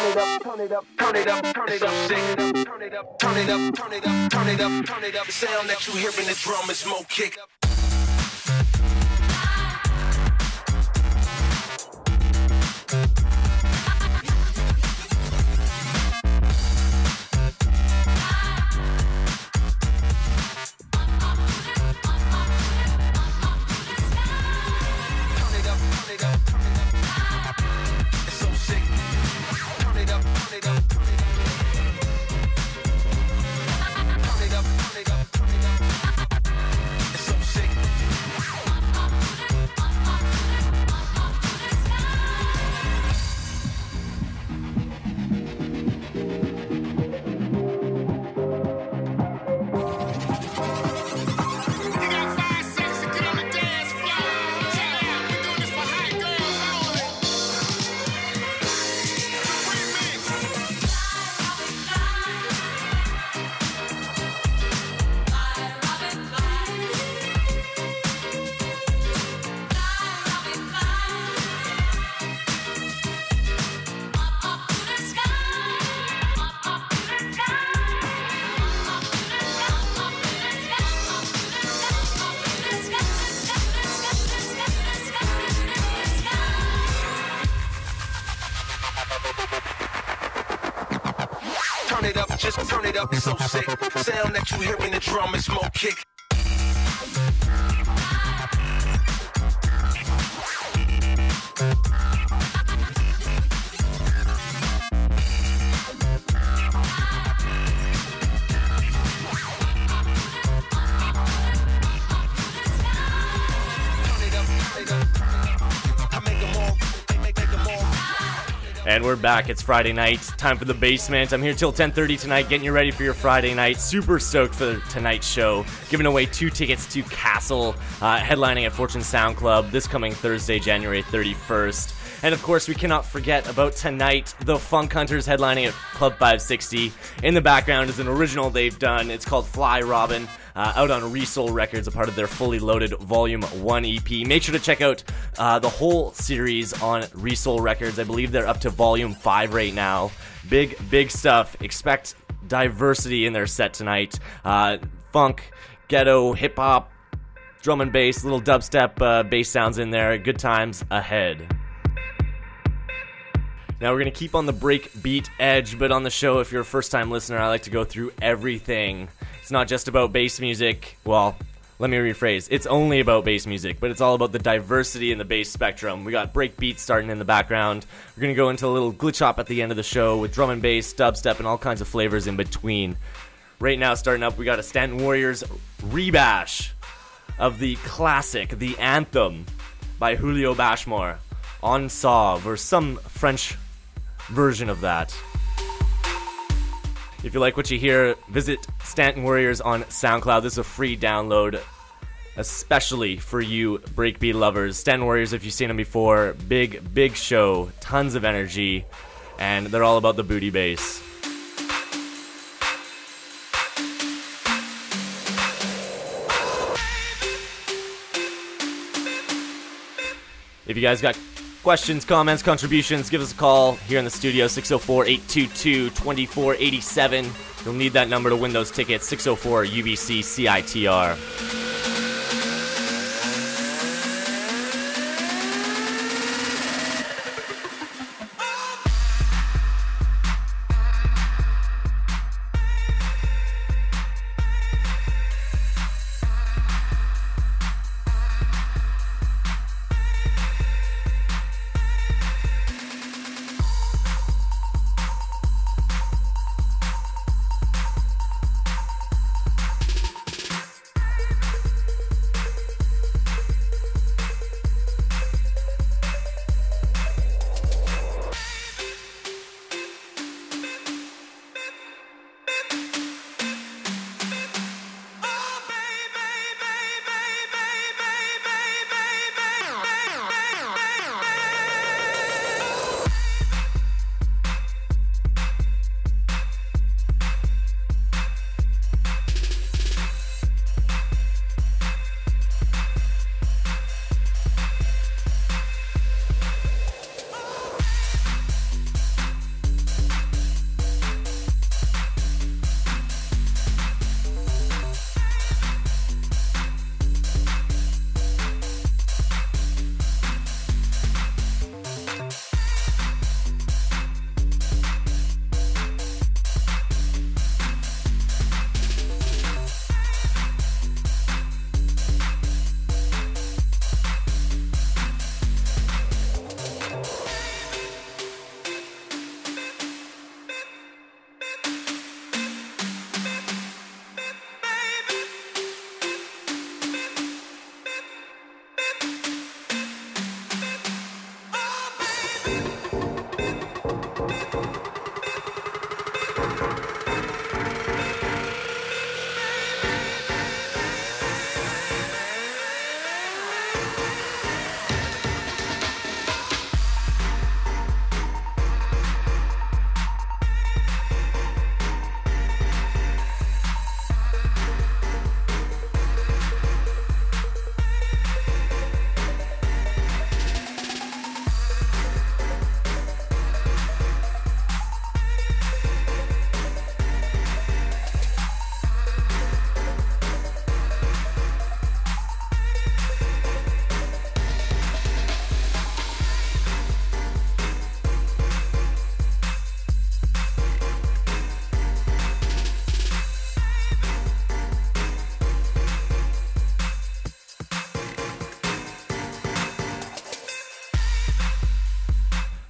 it up, turn it up, turn it up, turn it up, sick. Turn it up, turn it up, turn it up, turn it up, turn it up. The sound that you hear in the drum is more kick. Just turn it up, it's so sick. Sound that you hear in the drum is more kick. And we're back. It's Friday night. Time for the basement. I'm here till 10:30 tonight, getting you ready for your Friday night. Super stoked for tonight's show. Giving away 2 tickets to Castle, headlining at Fortune Sound Club this coming Thursday, January 31st. And of course, we cannot forget about tonight, the Funk Hunters headlining at Club 560. In the background is an original they've done. It's called Fly Robin. Out on Resoul Records, a part of their Fully Loaded Volume 1 EP. Make sure to check out the whole series on Resoul Records. I believe they're up to Volume 5 right now. Big stuff. Expect diversity in their set tonight. Funk, ghetto, hip-hop, drum and bass, little dubstep bass sounds in there. Good times ahead. Now we're going to keep on the breakbeat edge, but on the show, if you're a first-time listener, I like to go through everything. It's not just about bass music. Well, let me rephrase. It's only about bass music, but it's all about the diversity in the bass spectrum. We got breakbeat starting in the background. We're going to go into a little glitch hop at the end of the show with drum and bass, dubstep, and all kinds of flavors in between. Right now, starting up, we got a Stanton Warriors rebash of the classic, the anthem by Julio Bashmore, On Sauve, or some French version of that. If you like what you hear, visit Stanton Warriors on SoundCloud. This is a free download, especially for you breakbeat lovers. Stanton Warriors, if you've seen them before, big show, tons of energy, and they're all about the booty bass. If you guys got questions, comments, contributions, give us a call here in the studio, 604-822-2487. You'll need that number to win those tickets, 604-UBC-CITR.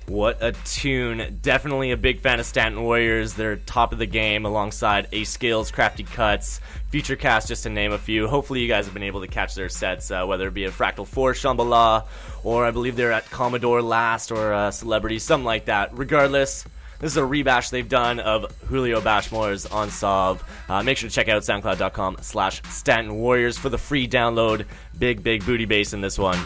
What a tune. Definitely a big fan of Stanton Warriors. They're top of the game alongside Ace Skills, Crafty Cuts, Future Cast, just to name a few. Hopefully you guys have been able to catch their sets, whether it be at Fractal Force, Shambhala, or I believe they're at Commodore last, or Celebrity, something like that. Regardless, this is a rebash they've done of Julio Bashmore's On Sov. Make sure to check out soundcloud.com/Stanton Warriors for the free download. Big booty bass in this one.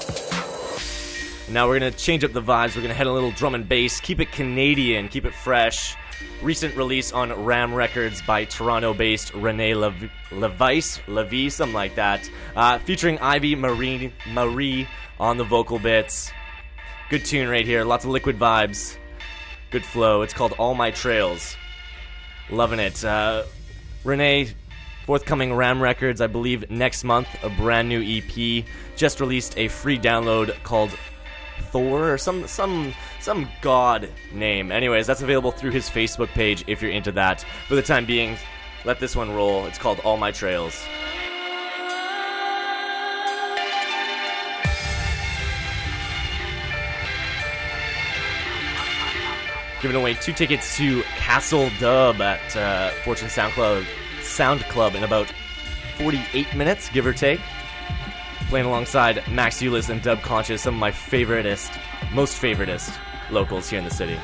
Now we're going to change up the vibes. We're going to head a little drum and bass. Keep it Canadian. Keep it fresh. Recent release on Ram Records by Toronto-based Renee Levy, something like that. Featuring Ivy Marie on the vocal bits. Good tune right here. Lots of liquid vibes. Good flow. It's called All My Trails. Loving it. Renee, forthcoming Ram Records, I believe next month, a brand new EP. Just released a free download called Thor or some god name. Anyways, that's available through his Facebook page if you're into that. For the time being, let this one roll. It's called All My Trails. Giving away 2 tickets to Castle Dub at Fortune Sound Club in about 48 minutes, give or take. Playing alongside Max Eulis and Dub Conscious, some of my most favoritist locals here in the city.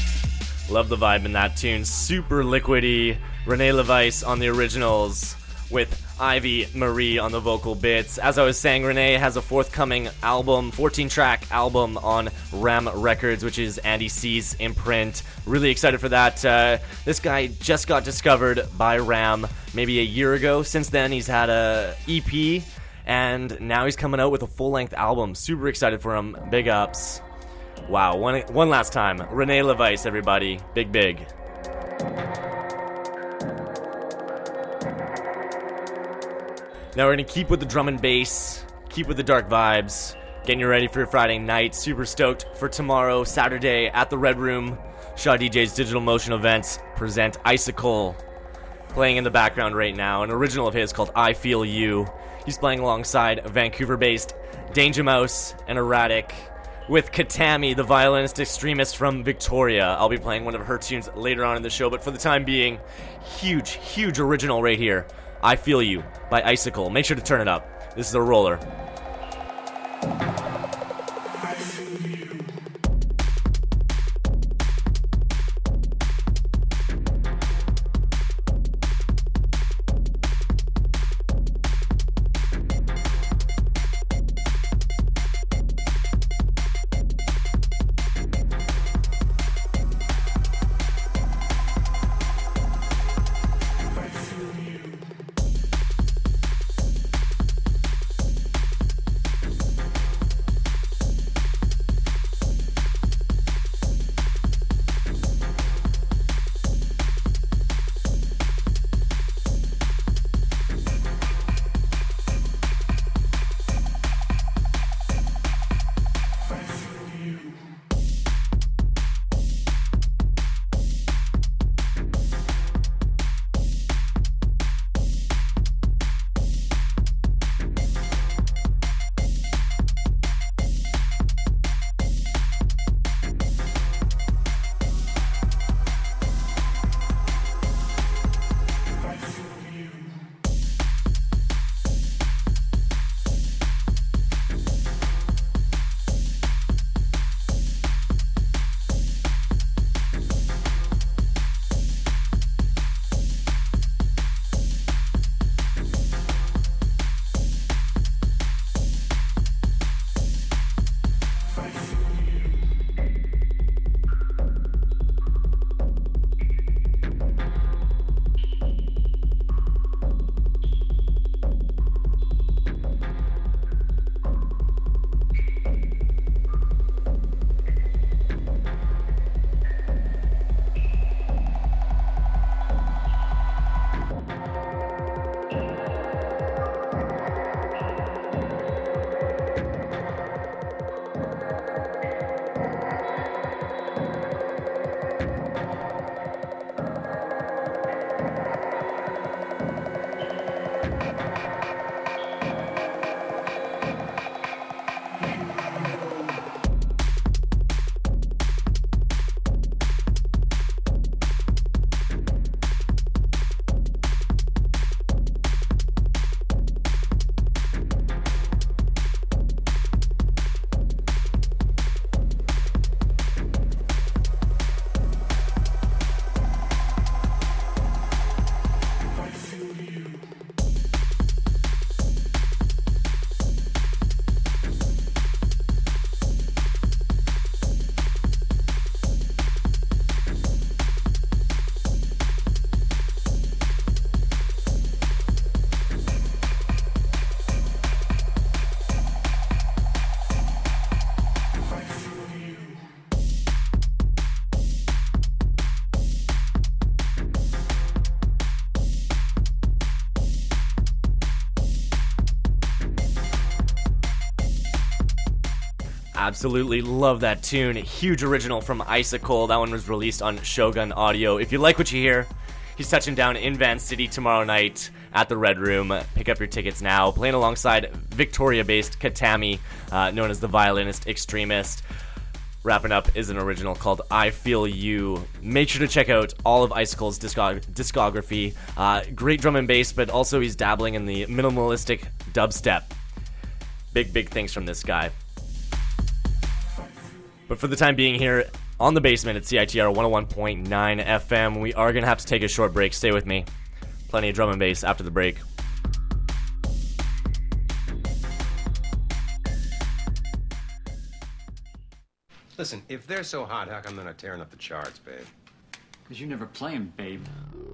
Love the vibe in that tune. Super liquidy. Renee Levice on the originals. with Ivy Marie on the vocal bits. As I was saying, Renee has a forthcoming album, 14-track album on Ram Records, which is Andy C's imprint. Really excited for that. This guy just got discovered by Ram maybe a year ago. Since then, he's had a EP, and now he's coming out with a full-length album. Super excited for him. Big ups. Wow, one last time. Renee LaVice, everybody. Big. Now we're going to keep with the drum and bass, keep with the dark vibes, getting you ready for your Friday night. Super stoked for tomorrow, Saturday, at the Red Room. Shaw DJ's Digital Motion Events present Icicle, playing in the background right now, an original of his called I Feel You. He's playing alongside Vancouver-based Danger Mouse and Erratic, with Katami, the violinist extremist from Victoria. I'll be playing one of her tunes later on in the show, but for the time being, huge original right here. I Feel You by Icicle. Make sure to turn it up. This is a roller. Absolutely love that tune. Huge original from Icicle. That one was released on Shogun Audio. If you like what you hear, he's touching down in Van City tomorrow night at the Red Room. Pick up your tickets now. Playing alongside Victoria-based Katami, known as the violinist extremist. Wrapping up is an original called I Feel You. Make sure to check out all of Icicle's discography. Great drum and bass, but also he's dabbling in the minimalistic dubstep. Big things from this guy. But for the time being here on the basement at CITR 101.9 FM, we are going to have to take a short break. Stay with me. Plenty of drum and bass after the break. Listen, if they're so hot, how come they're not tearing up the charts, babe? Because you never play 'em, babe.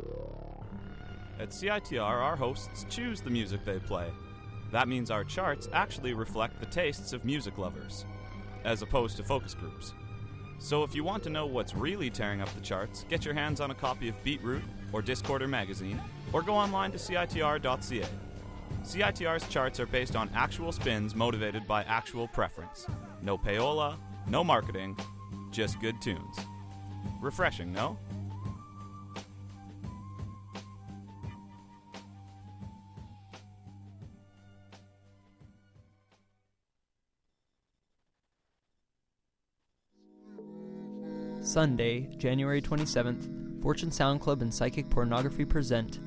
At CITR, our hosts choose the music they play. That means our charts actually reflect the tastes of music lovers, as opposed to focus groups. So if you want to know what's really tearing up the charts, get your hands on a copy of Beatroot or Discorder magazine, or go online to CITR.ca. CITR's charts are based on actual spins motivated by actual preference. No payola, no marketing, just good tunes. Refreshing, no? Sunday, January 27th, Fortune Sound Club and Psychic Pornography present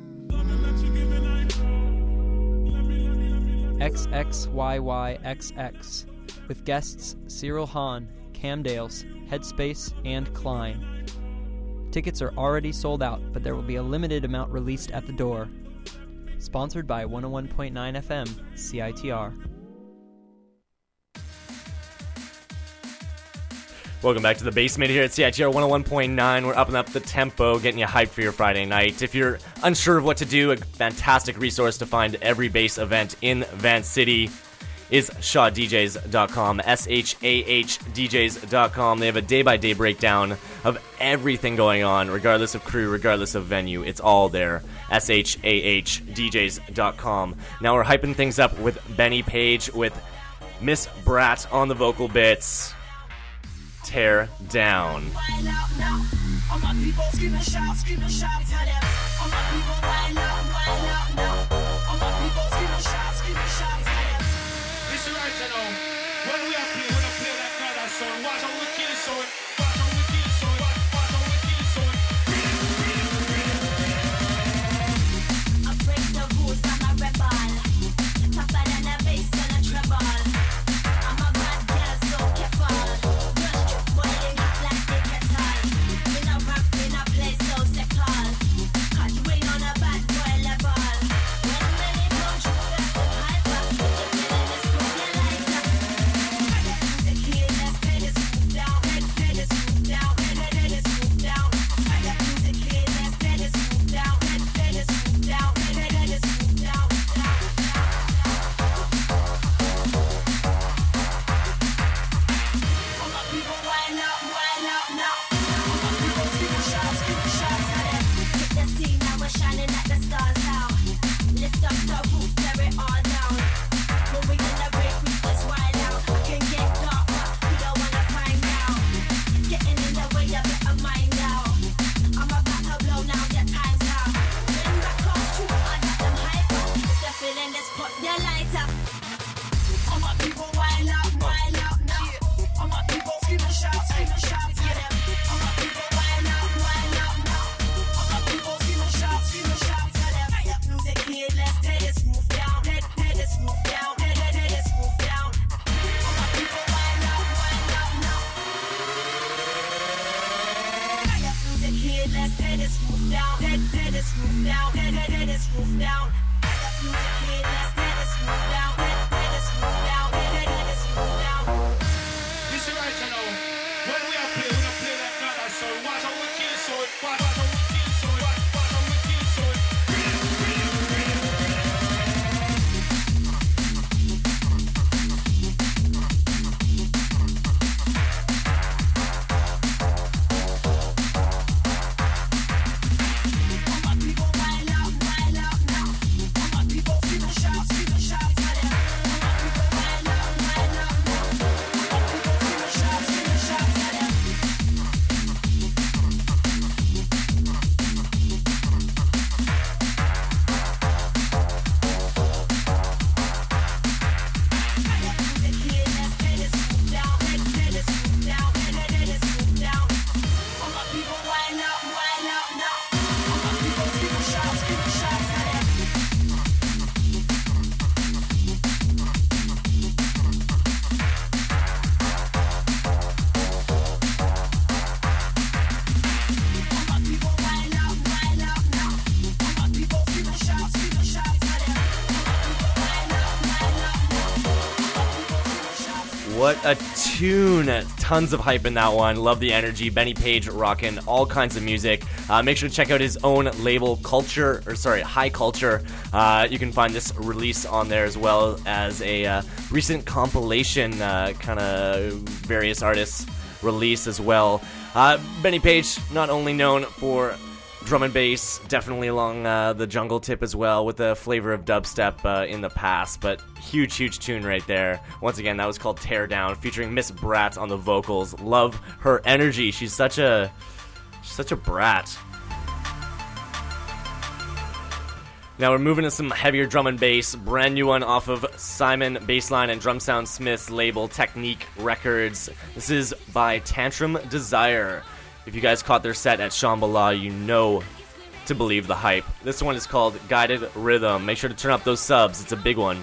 XXYYXX with guests Cyril Hahn, Cam Dales, Headspace, and Klein. Tickets are already sold out, but there will be a limited amount released at the door. Sponsored by 101.9 FM, CITR. Welcome back to the basement here at CITR 101.9. We're upping up the tempo, getting you hyped for your Friday night. If you're unsure of what to do, a fantastic resource to find every bass event in Van City is ShahDJs.com, SHAHDJs.com. They have a day-by-day breakdown of everything going on, regardless of crew, regardless of venue. It's all there, SHAHDJs.com. Now we're hyping things up with Benny Page, with Miss Brat on the vocal bits. Tear down. What a tune. Tons of hype in that one. Love the energy. Benny Page rocking all kinds of music. Make sure to check out his own label, High Culture. You can find this release on there as well as a recent compilation, kind of various artists release as well. Benny Page, not only known for drum and bass, definitely along the jungle tip as well, with a flavor of dubstep in the past, but huge tune right there. Once again, that was called Tear Down, featuring Miss Brat on the vocals. Love her energy. She's such a brat. Now we're moving to some heavier drum and bass. Brand new one off of Simon Bassline and Drum Sound Smith's label, Technique Records. This is by Tantrum Desire. If you guys caught their set at Shambhala, you know to believe the hype. This one is called Guided Rhythm. Make sure to turn up those subs. It's a big one.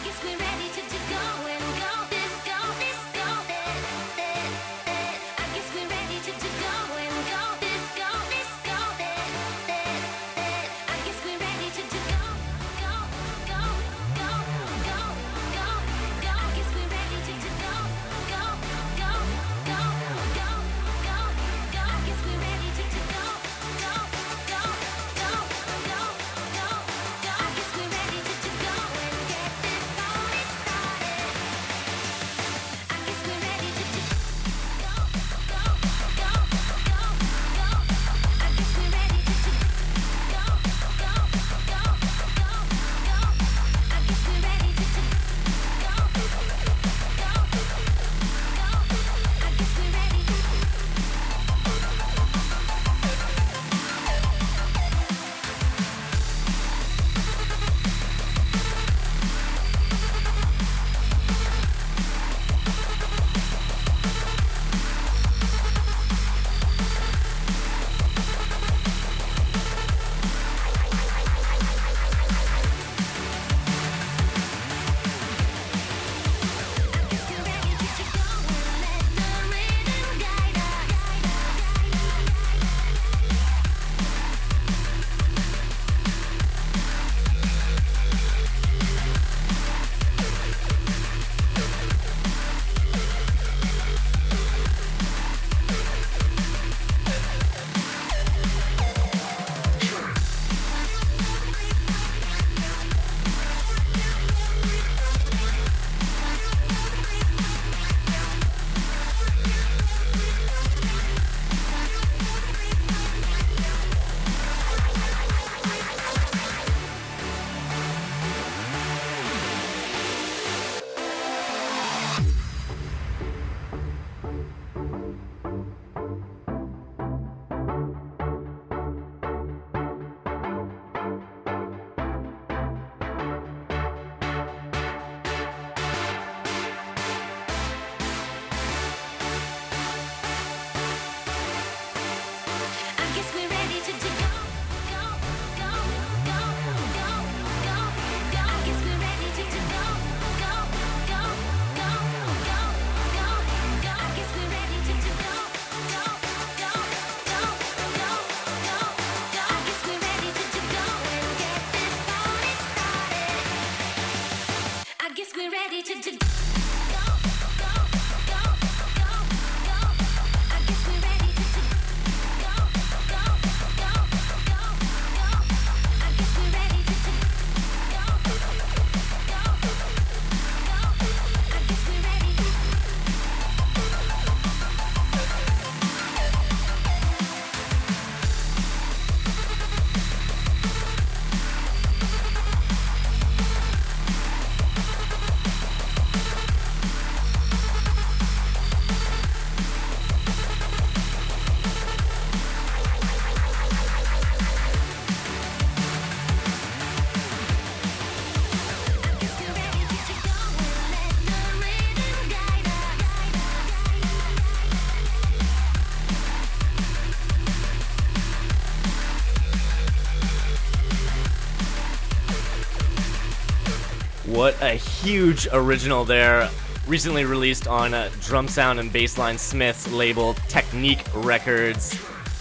What a huge original there. Recently released on Drum Sound and Bassline Smith's label, Technique Records.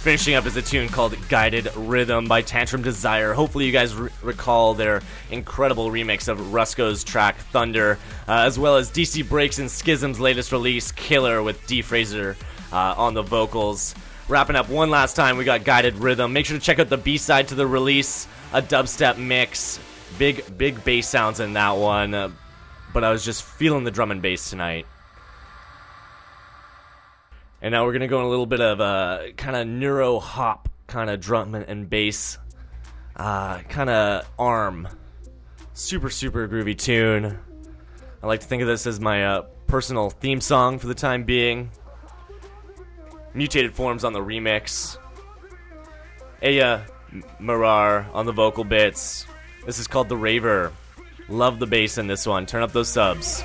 Finishing up is a tune called Guided Rhythm by Tantrum Desire. Hopefully you guys recall their incredible remix of Rusko's track Thunder, as well as DC Breaks and Schism's latest release, Killer, with D. Fraser on the vocals. Wrapping up one last time, we got Guided Rhythm. Make sure to check out the B-side to the release, a dubstep mix. Big bass sounds in that one, but I was just feeling the drum and bass tonight. And now we're going to go in a little bit of a kind of neuro hop, kind of drum and bass, kind of arm. Super groovy tune. I like to think of this as my personal theme song for the time being. Mutated Forms on the remix. Aya Marar on the vocal bits. This is called The Raver. Love the bass in this one. Turn up those subs.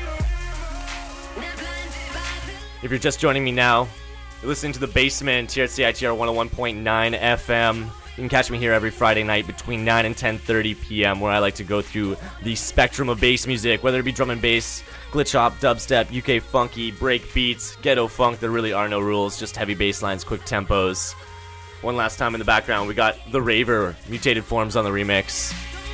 If you're just joining me now, you're listening to The Basement here at CITR 101.9 FM. You can catch me here every Friday night between 9 and 10:30 p.m. where I like to go through the spectrum of bass music, whether it be drum and bass, glitch hop, dubstep, UK funky, break beats, ghetto funk. There really are no rules, just heavy bass lines, quick tempos. One last time in the background, we got The Raver, Mutated Forms on the remix.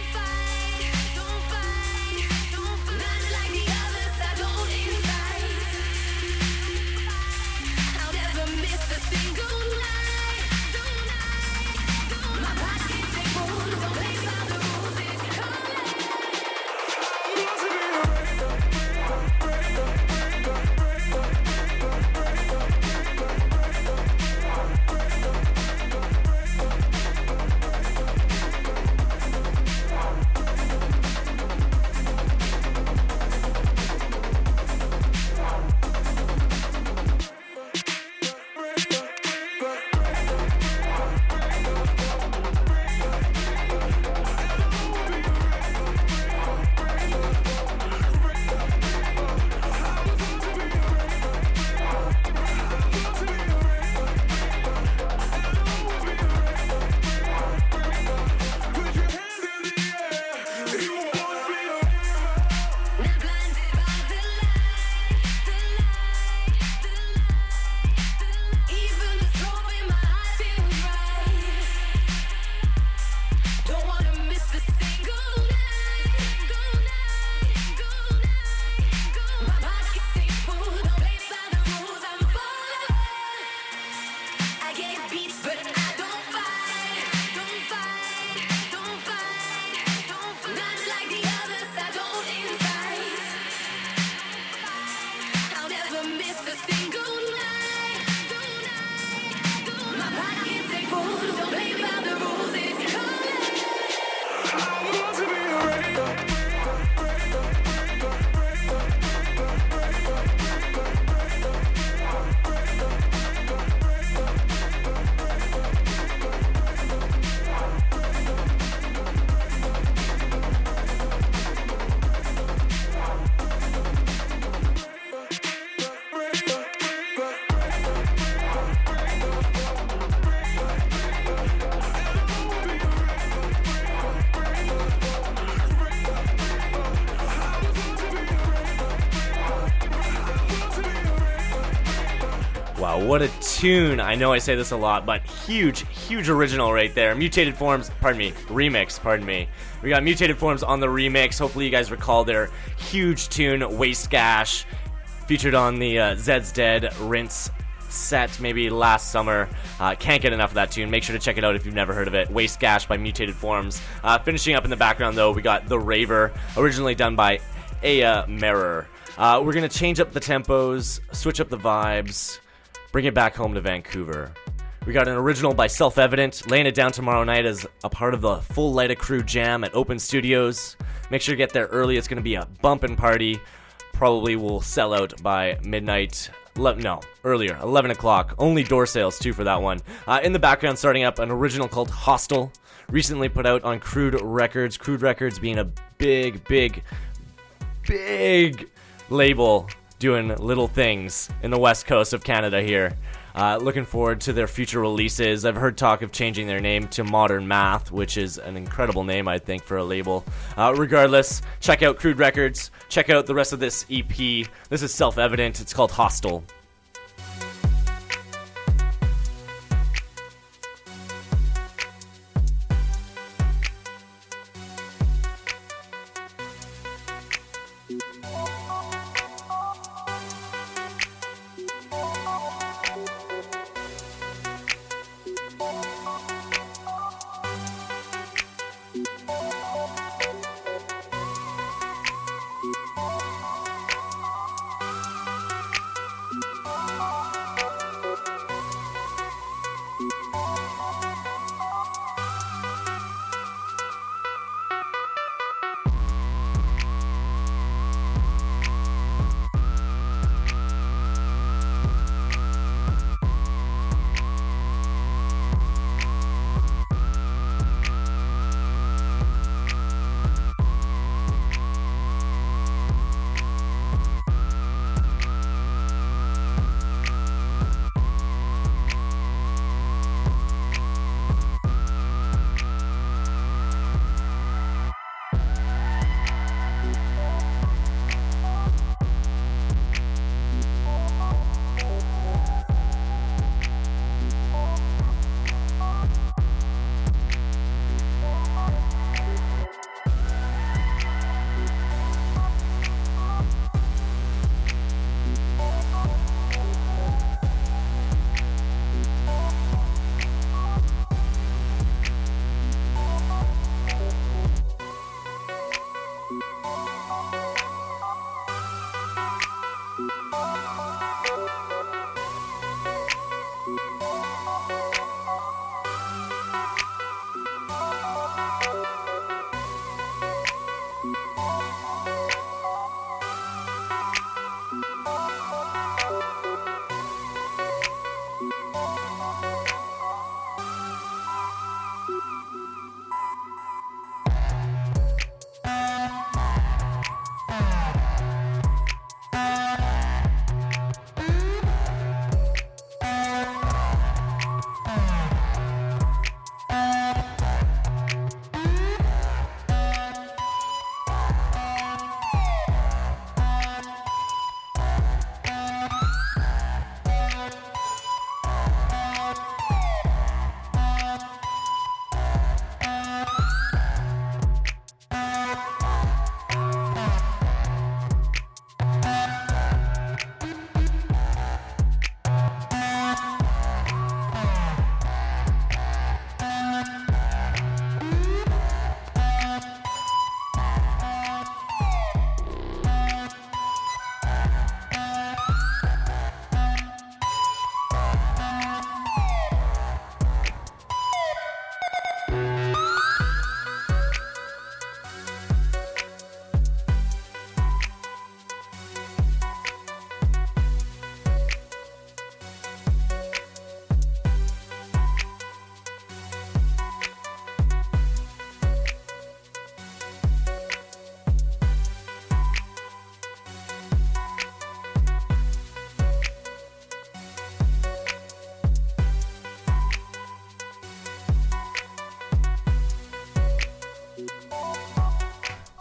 Wow, what a tune. I know I say this a lot, but huge original right there. Mutated Forms, remix. We got Mutated Forms on the remix. Hopefully you guys recall their huge tune, Waste Gash, featured on the Zed's Dead Rinse set maybe last summer. Can't get enough of that tune. Make sure to check it out if you've never heard of it. Waste Gash by Mutated Forms. Finishing up in the background, though, we got The Raver, originally done by Aya Mirror. We're going to change up the tempos, switch up the vibes, bring it back home to Vancouver. We got an original by Self Evident, laying it down tomorrow night as a part of the Full Light of Crew Jam at Open Studios. Make sure to get there early. It's going to be a bumpin' party. Probably will sell out by midnight. Earlier, 11 o'clock. Only door sales, too, for that one. In the background, starting up an original called Hostile, recently put out on Crude Records. Crude Records being a big label doing little things in the west coast of Canada here. Looking forward to their future releases. I've heard talk of changing their name to Modern Math, which is an incredible name, I think, for a label. Regardless, check out Crude Records. Check out the rest of this EP. This is Self Evident. It's called Hostile.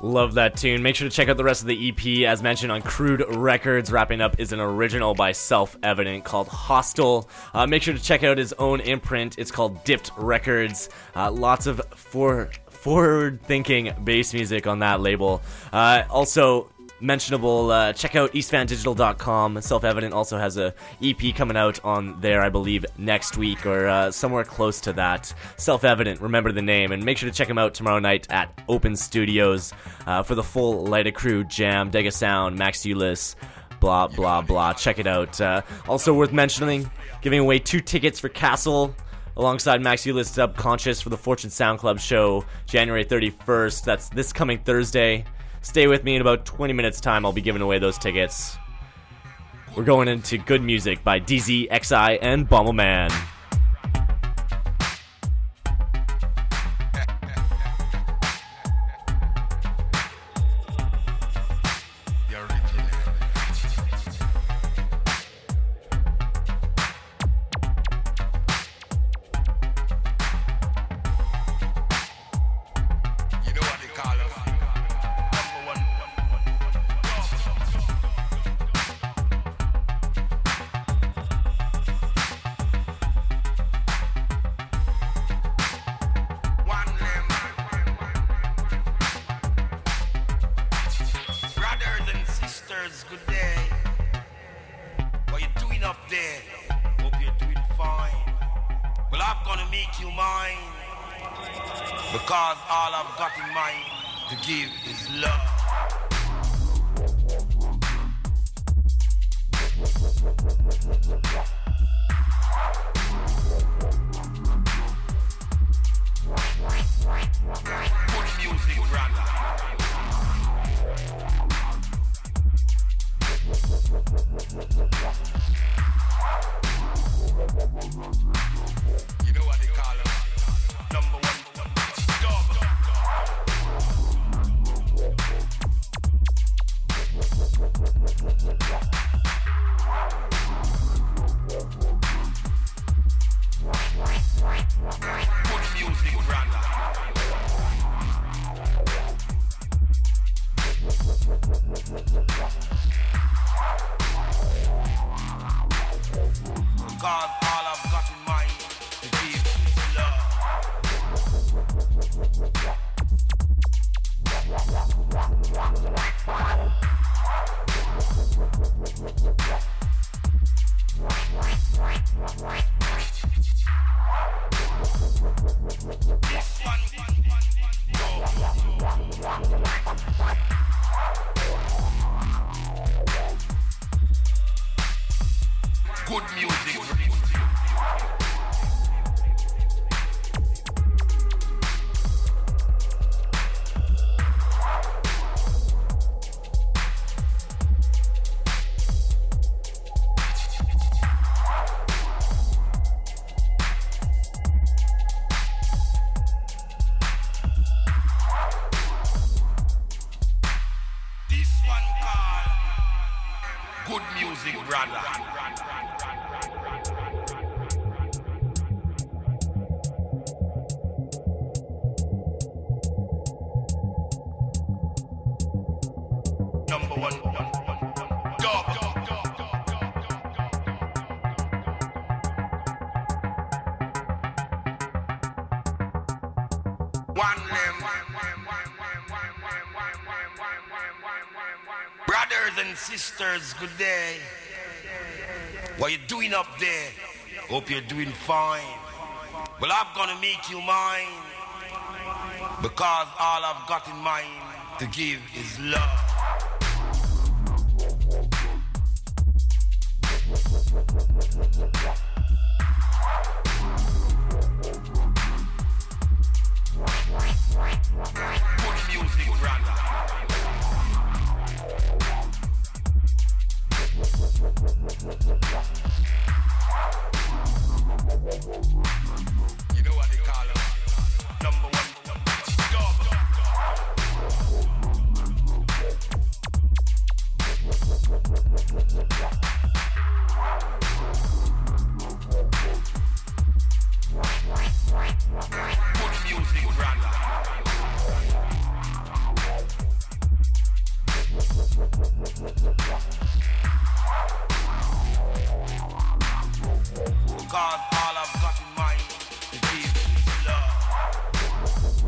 Love that tune. Make sure to check out the rest of the EP, as mentioned, on Crude Records. Wrapping up is an original by Self Evident called Hostile. Make sure to check out his own imprint. It's called Dipped Records. Lots of forward-thinking bass music on that label. Also mentionable, check out eastvandigital.com. Self-Evident also has a EP coming out on there, I believe, next week or somewhere close to that. Self-Evident, remember the name, and make sure to check them out tomorrow night at Open Studios for the full Light of Crew jam. Dega Sound, Max Ulis, blah blah blah. Check it out. Also worth mentioning, giving away 2 tickets for Castle alongside Max Ulis Subconscious for the Fortune Sound Club show January 31st. That's this coming Thursday. Stay with me. In about 20 minutes time, I'll be giving away those tickets. We're going into good music by DZ, XI, and Bomberman. Sisters, good day. What you doing up there? Hope you're doing fine. Well, I'm gonna make you mine, because all I've got in mind to give is love. Good music, brother. You know what they call them? Number one, Good music, brother. Because all I've got in mind is this love.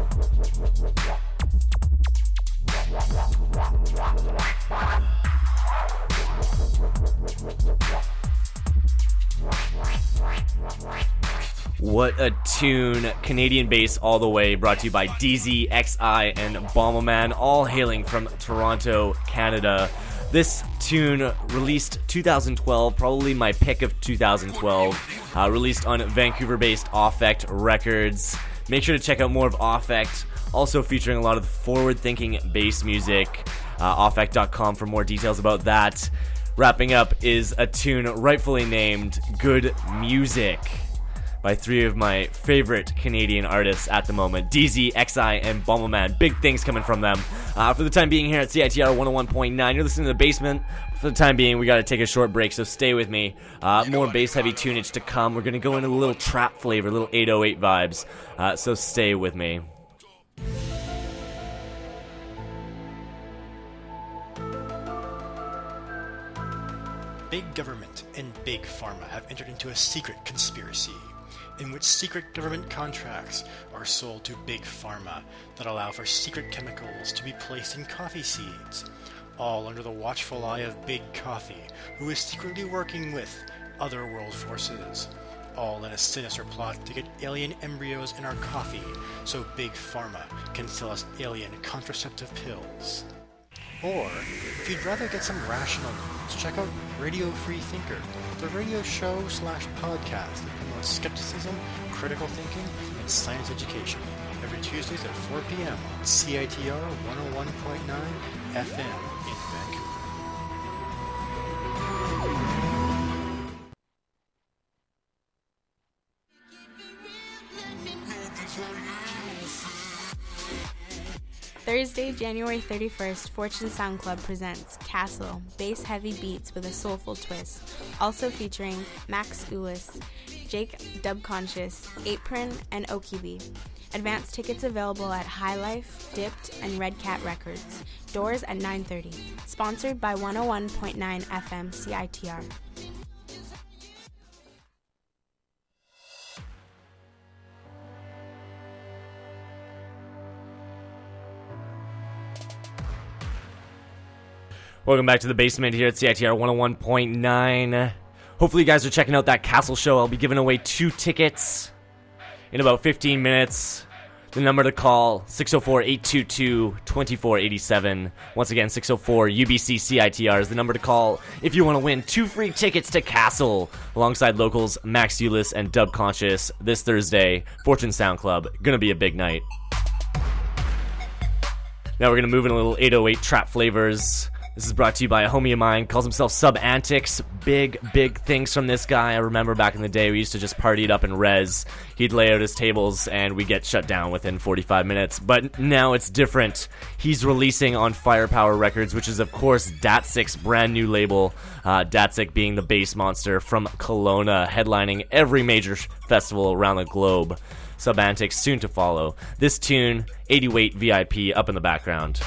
What a tune. Canadian bass all the way, brought to you by DZ, XI, and Bomberman, all hailing from Toronto, Canada. This tune, released 2012, probably my pick of 2012, released on Vancouver-based Affect Records. Make sure to check out more of Affect, also featuring a lot of forward-thinking bass music. Affect.com for more details about that. Wrapping up is a tune rightfully named Good Music by three of my favorite Canadian artists at the moment, DZ, XI, and Bomberman. Big things coming from them. For the time being here at CITR 101.9, you're listening to The Basement. For the time being, we got to take a short break, so stay with me. More bass-heavy tunage to come. We're going to go into a little trap flavor, little 808 vibes, so stay with me. Big government and big pharma have entered into a secret conspiracy in which secret government contracts are sold to big pharma that allow for secret chemicals to be placed in coffee seeds, all under the watchful eye of Big Coffee, who is secretly working with other world forces, all in a sinister plot to get alien embryos in our coffee so Big Pharma can sell us alien contraceptive pills. Or, if you'd rather get some rational news, check out Radio Free Thinker, the radio show/podcast that promotes skepticism, critical thinking, and science education, every Tuesdays at 4 p.m. on CITR 101.9 FM in Vancouver. Thursday, January 31st, Fortune Sound Club presents Castle, bass-heavy beats with a soulful twist. Also featuring Max Ulis, Jake Dubconscious, Apron, and Okibi. Advance tickets available at High Life, Dipped, and Red Cat Records. Doors at 9:30. Sponsored by 101.9 FM CITR. Welcome back to The Basement here at CITR 101.9. Hopefully you guys are checking out that Castle show. I'll be giving away 2 tickets in about 15 minutes. The number to call, 604-822-2487. Once again, 604-UBC-CITR is the number to call if you want to win 2 free tickets to Castle alongside locals Max Ulis and Dubconscious this Thursday. Fortune Sound Club. Gonna be a big night. Now we're gonna move in a little 808 trap flavors. This is brought to you by a homie of mine, calls himself Sub Antics. Big things from this guy. I remember back in the day, we used to just party it up in Res. He'd lay out his tables, and we'd get shut down within 45 minutes. But now it's different. He's releasing on Firepower Records, which is, of course, Datsic's brand new label. Datsic being the bass monster from Kelowna, headlining every major festival around the globe. Sub Antics soon to follow. This tune, 80 VIP, up in the background.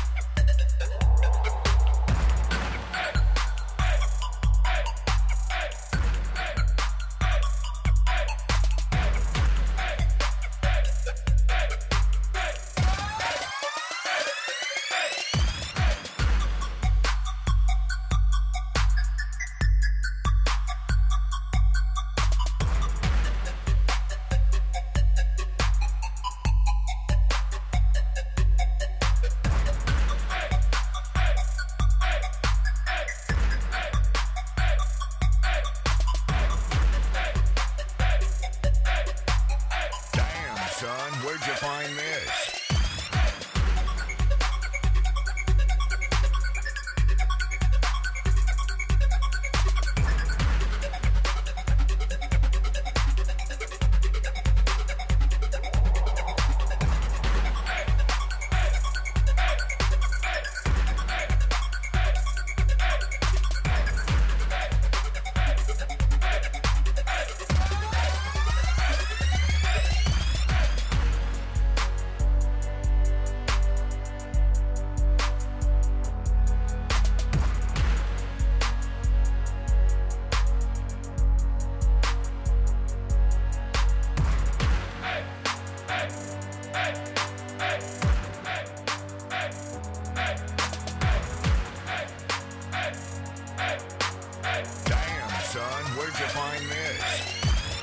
Damn, son, where'd you find this?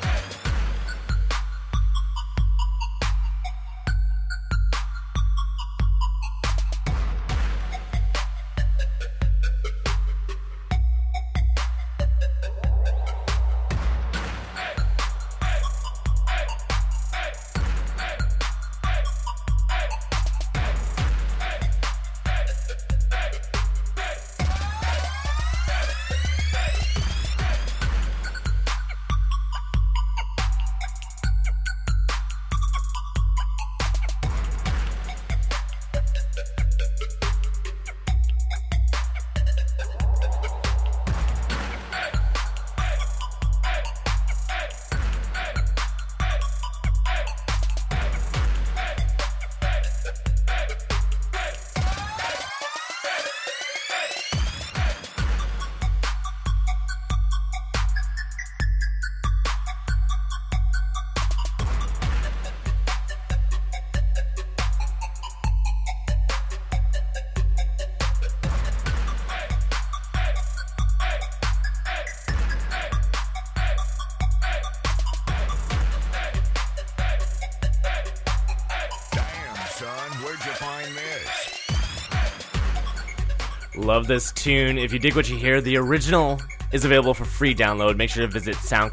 Love this tune. If you dig what you hear, the original is available for free download. Make sure to visit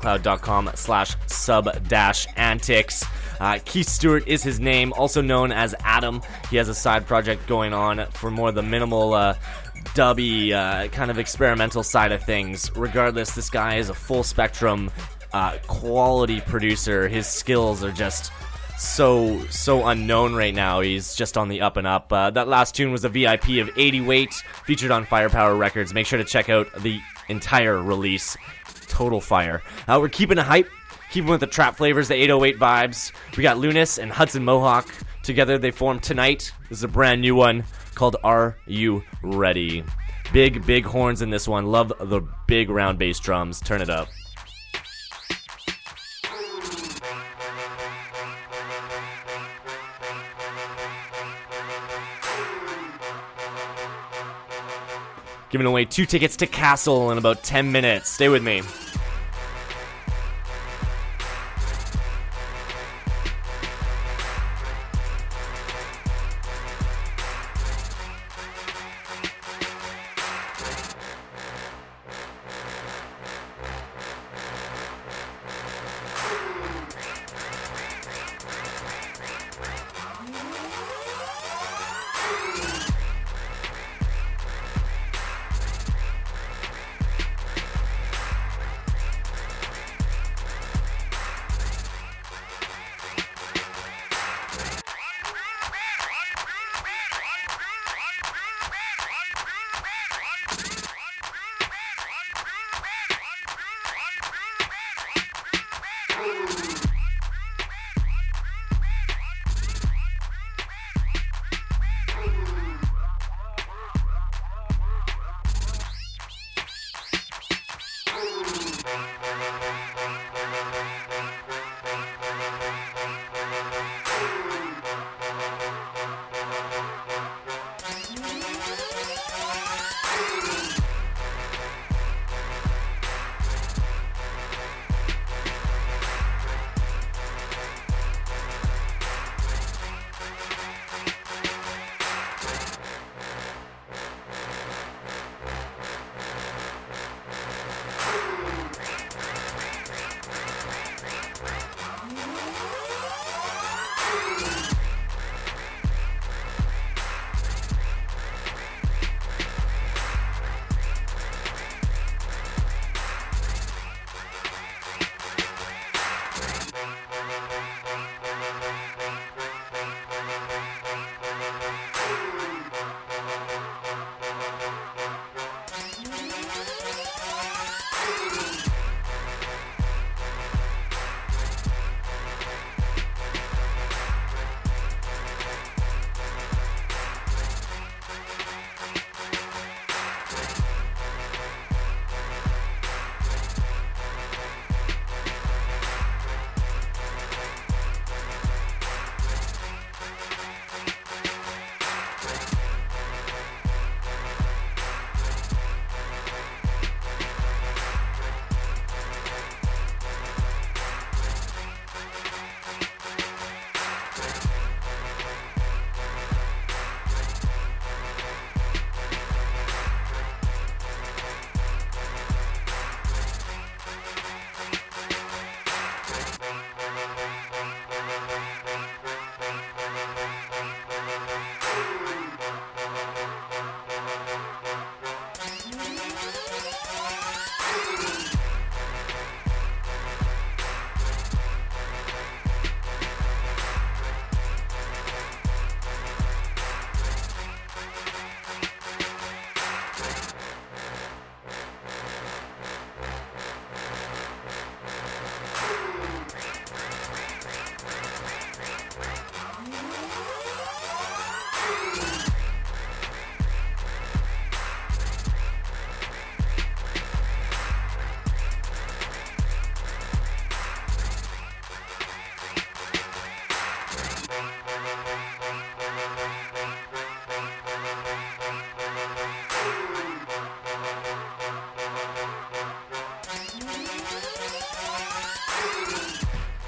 soundcloud.com/sub-antics. Keith Stewart is his name, also known as Adam. He has a side project going on for more the minimal dubby kind of experimental side of things. Regardless, this guy is a full spectrum quality producer. His skills are just so unknown right now. He's just on the up and up. That last tune was a VIP of 80 Weight, featured on Firepower Records. Make sure to check out the entire release. Total fire. We're keeping it hype, keeping with the trap flavors, the 808 vibes. We got Lunas and Hudson Mohawk. Together they form Tonight. This is a brand new one called Are You Ready? Big horns in this one. Love the big round bass drums. Turn it up. Giving away 2 tickets to Castle in about 10 minutes. Stay with me.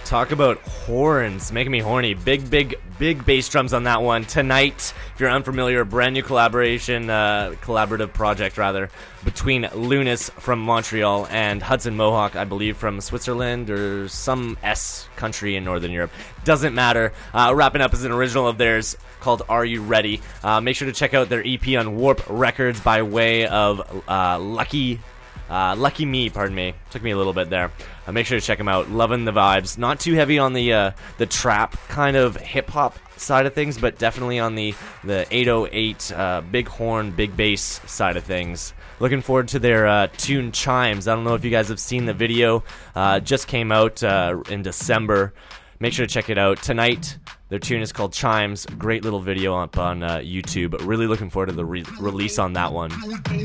Talk about horns, making me horny. Big bass drums on that one. Tonight, if you're unfamiliar, brand new collaborative project rather, between Lunas from Montreal and Hudson Mohawk, I believe, from Switzerland or some S country in Northern Europe. Doesn't matter. Wrapping up is an original of theirs called Are You Ready? Make sure to check out their EP on Warp Records by way of Lucky Me, pardon me. Took me a little bit there. Make sure to check them out. Loving the vibes. Not too heavy on the trap kind of hip-hop side of things, but definitely on the 808 big horn, big bass side of things. Looking forward to their tune Chimes. I don't know if you guys have seen the video. Just came out in December. Make sure to check it out. Tonight, their tune is called Chimes. Great little video up on YouTube. Really looking forward to the release on that one.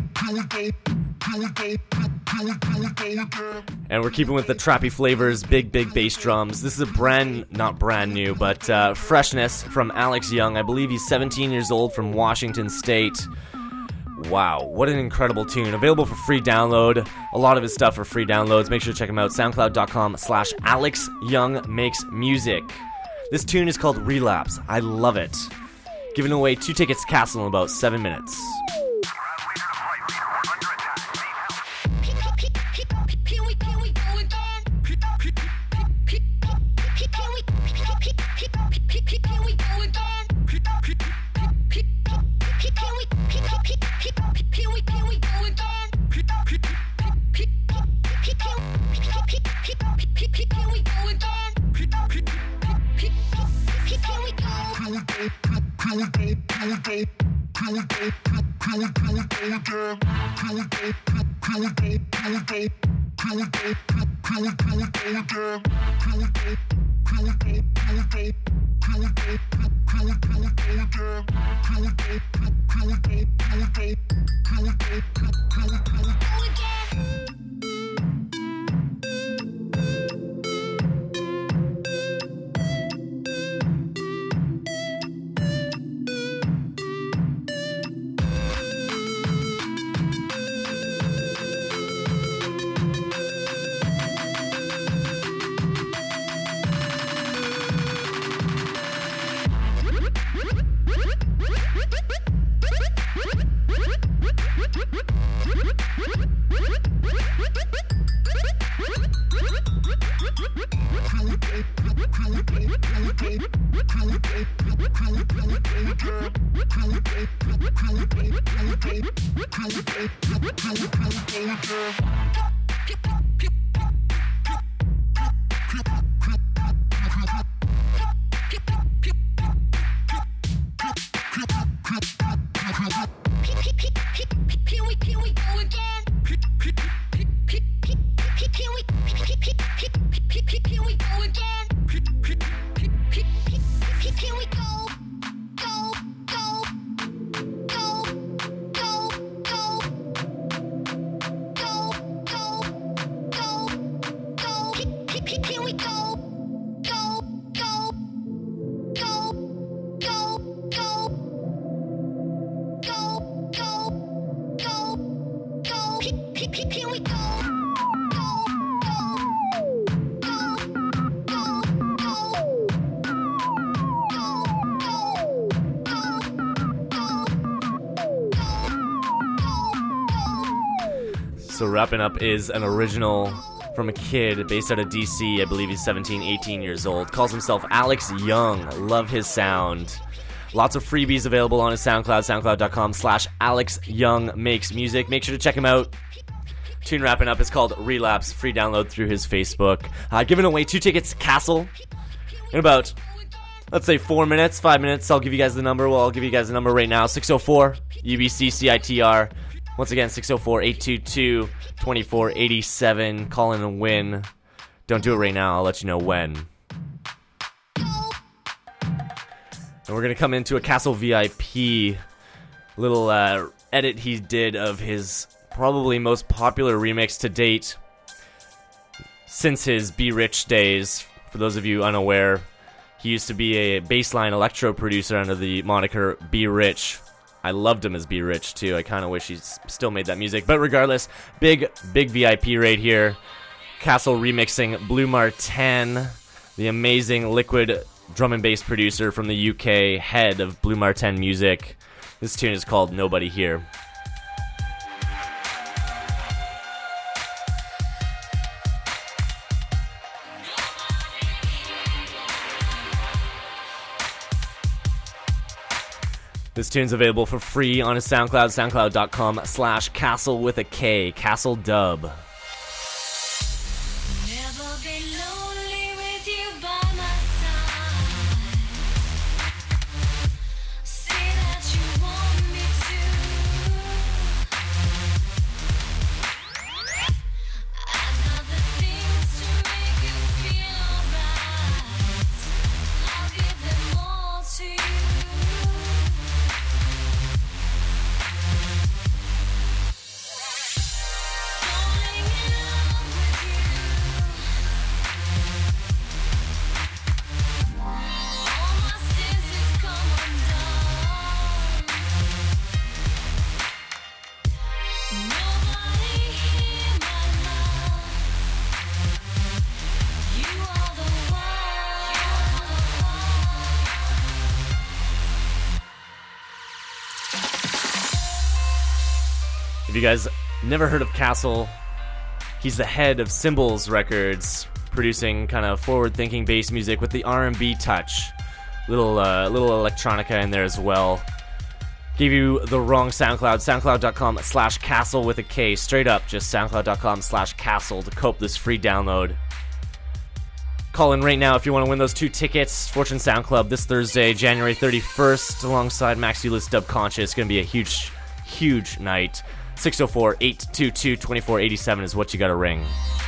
And we're keeping with the trappy flavors, big bass drums. This is a not brand new, but freshness from Alex Young. I believe he's 17 years old, from Washington State. Wow, what an incredible tune. Available for free download. A lot of his stuff for free downloads. Make sure to check him out. SoundCloud.com/AlexYoungMakesMusic. This tune is called Relapse. I love it. Giving away 2 tickets to Castle in about 7 minutes. So wrapping up is an original from a kid based out of DC. I believe he's 17, 18 years old. Calls himself Alex Young. Love his sound. Lots of freebies available on his SoundCloud, soundcloud.com/AlexYoungMakesMusic. Make sure to check him out. Tune wrapping up is called Relapse. Free download through his Facebook. Giving away 2 tickets to Castle in about, let's say, 4 minutes, 5 minutes. I'll give you guys the number. Well, I'll give you guys the number right now. 604 UBC CITR. Once again, 604-822-2487. Call in and win. Don't do it right now. I'll let you know when. And we're going to come into a Castle VIP little edit he did of his probably most popular remix to date since his Be Rich days. For those of you unaware, he used to be a bassline electro producer under the moniker Be Rich. I loved him as Be Rich, too. I kind of wish he still made that music. But regardless, big VIP right here. Castle remixing Blue Martin. the amazing Liquid drum and bass producer from the UK, head of Blue Martin Music. This tune is called Nobody Here. This tune's available for free on his SoundCloud, soundcloud.com/Castle with a K, Castle Dub. If you guys never heard of Castle, he's the head of Symbols Records, producing kind of forward-thinking bass music with the R&B touch. Little electronica in there as well. Gave you the wrong SoundCloud, soundcloud.com/Castle with a K. Straight up, just soundcloud.com/Castle to cope this free download. Call in right now if you want to win those 2 tickets. Fortune Sound Club this Thursday, January 31st, alongside Max Ulis Dub Conscious. It's going to be a huge night. 604-822-2487 is what you got to ring.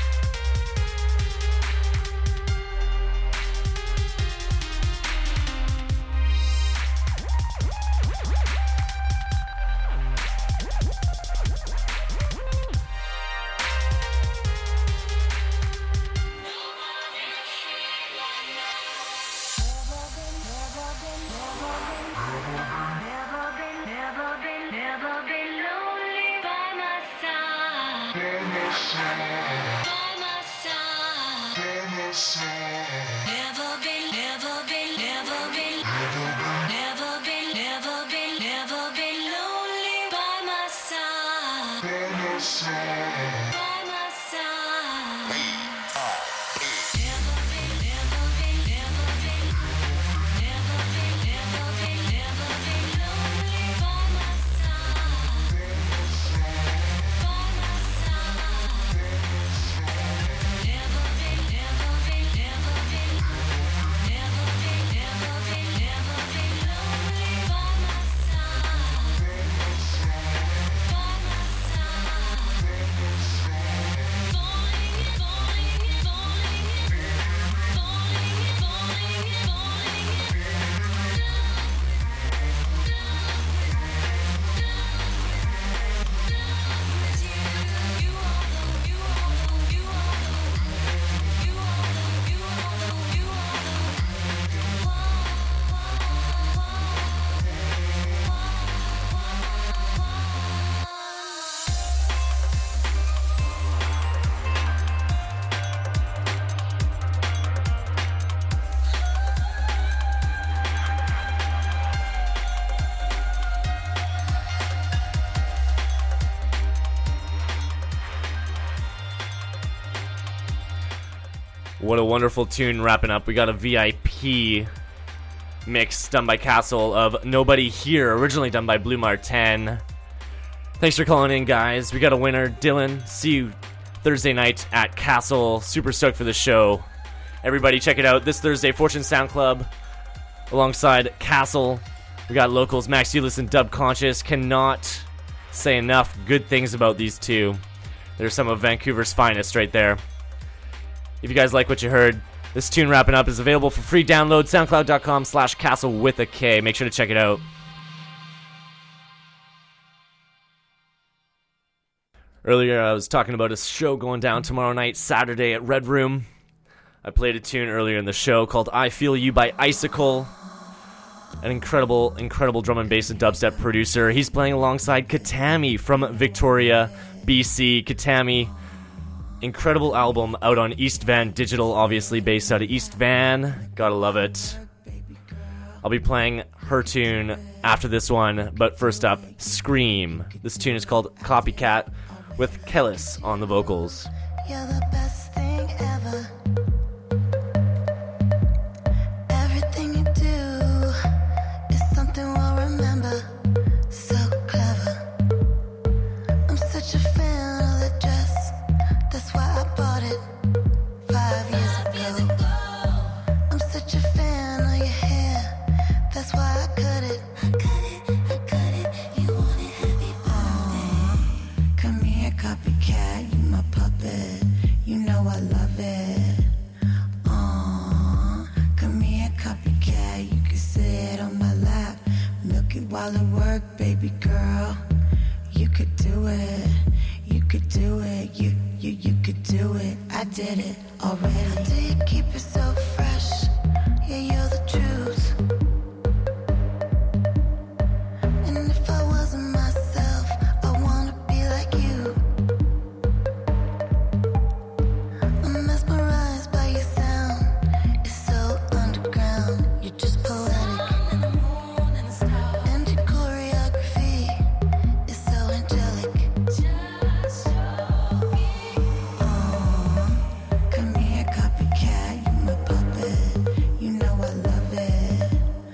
What a wonderful tune wrapping up. We got a VIP mix done by Castle of Nobody Here, originally done by Blue Martin. Thanks for calling in, guys. We got a winner, Dylan. See you Thursday night at Castle. Super stoked for the show. Everybody check it out this Thursday, Fortune Sound Club alongside Castle. We got locals, Max Ulis and Dub Conscious. Cannot say enough good things about these two. They're some of Vancouver's finest right there. If you guys like what you heard, this tune wrapping up is available for free download, soundcloud.com/Castle with a K. Make sure to check it out. Earlier, I was talking about a show going down tomorrow night, Saturday at Red Room. I played a tune earlier in the show called I Feel You by Icicle. An incredible drum and bass and dubstep producer. He's playing alongside Katami from Victoria, BC. Katami Incredible album out on East Van Digital, obviously based out of East Van. Gotta love it. I'll be playing her tune after this one, but first up, Scream. This tune is called Copycat with Kellis on the vocals. You're the best thing ever. Everything you do is something we'll remember. So clever. I'm such a fan of that dress. That's why I bought it 5 years ago. I'm such a fan of your hair. That's why I cut it. I cut it. You want it, happy birthday. Come here, copycat. You my puppet. You know I love it. Come here, copycat. You can sit on my lap. Milk it while at work, baby girl. You could do it. You could do it. You could do it. I did it already. How do you keep it so fresh? Yeah, you're the truth. And if I wasn't myself, I wanna be like you. I'm mesmerized by your sound. It's so underground. You're just poetic. And your choreography is so angelic. Come here, copycat. You my puppet. You know I love it.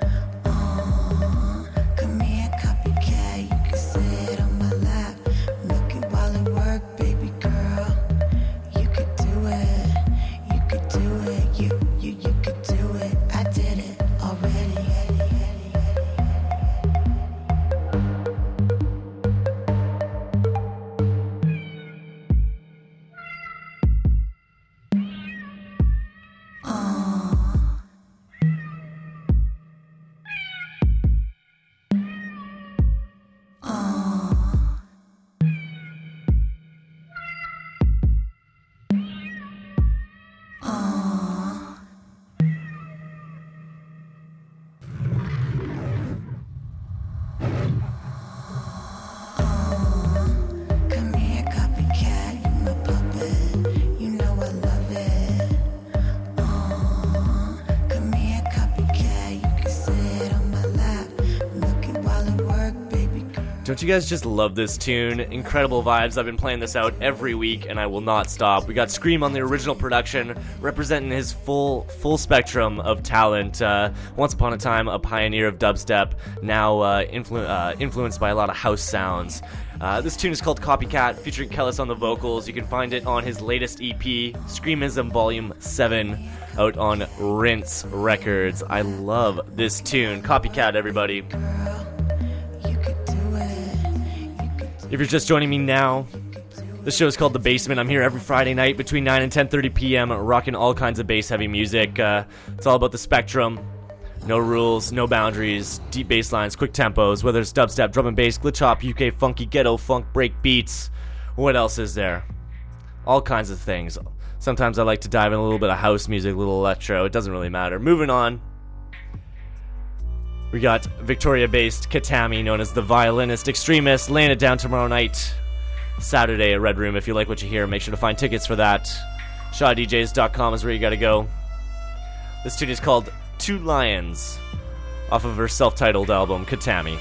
Come here, copycat. You can sit on my lap. Milk it while at work, baby girl. You could do it. You could do it. You could do it. I did it already. Come here, copycat. You my puppet. You know I love it. Come here, copycat. You can sit on my lap. Milk it while at work, baby girl. Don't you guys just love this tune? Incredible vibes. I've been playing this out every week, and I will not stop. We got Scream on the original production, representing his full spectrum of talent. Once upon a time, a pioneer of dubstep, now influenced by a lot of house sounds. This tune is called Copycat, featuring Kellis on the vocals. You can find it on his latest EP, Screamism Volume 7, out on Rinse Records. I love this tune. Copycat, everybody. If you're just joining me now, the show is called The Basement. I'm here every Friday night between 9 and 10:30 p.m. rocking all kinds of bass-heavy music. It's all about the spectrum. No rules, no boundaries, deep bass lines, quick tempos, whether it's dubstep, drum and bass, glitch hop, UK funky, ghetto, funk, break beats. What else is there? All kinds of things. Sometimes I like to dive in a little bit of house music, a little electro. It doesn't really matter. Moving on. We got Victoria-based Katami, known as the Violinist Extremist, laying it down tomorrow night, Saturday at Red Room. If you like what you hear, make sure to find tickets for that. ShawDJs.com is where you gotta go. This tune is called Two Lions, off of her self-titled album, Katami.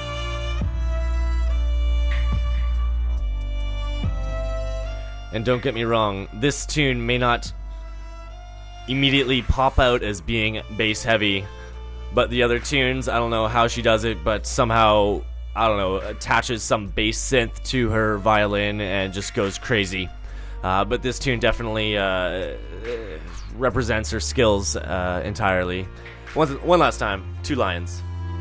And don't get me wrong, this tune may not immediately pop out as being bass-heavy, but the other tunes, I don't know how she does it, but somehow, I don't know, attaches some bass synth to her violin and just goes crazy. But this tune definitely represents her skills entirely. One last time, Two Lions.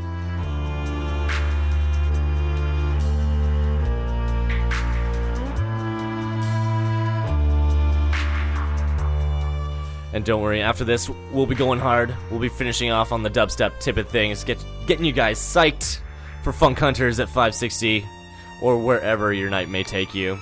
And don't worry, after this, we'll be going hard. We'll be finishing off on the dubstep tip of things, getting you guys psyched for Funk Hunters at 560, or wherever your night may take you.